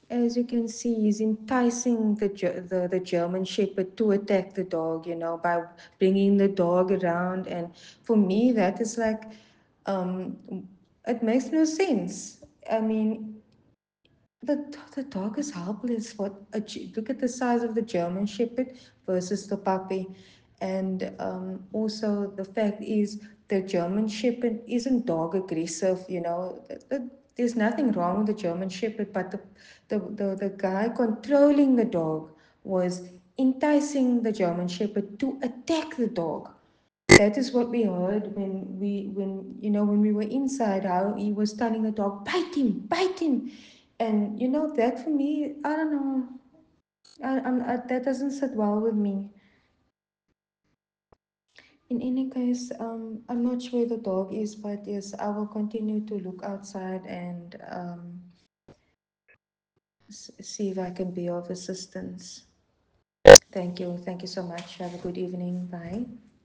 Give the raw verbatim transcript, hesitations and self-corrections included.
as you can see, he's enticing the, Ge- the the German Shepherd to attack the dog, you know, by bringing the dog around. And for me, that is like, um, it makes no sense. I mean, the the dog is helpless. What a, Ge- look at the size of the German Shepherd versus the puppy, and um, also the fact is the German Shepherd isn't dog aggressive. You know, the, the, there's nothing wrong with the German Shepherd, but the, the the the guy controlling the dog was enticing the German Shepherd to attack the dog. That is what we heard when we when you know when we were inside, how he was telling the dog, bite him, bite him. And you know that for me, I don't know, I, I'm, I, that doesn't sit well with me. In any case, um I'm not sure where the dog is, but yes, I will continue to look outside and um s- see if I can be of assistance. Thank you, thank you so much. Have a good evening. Bye.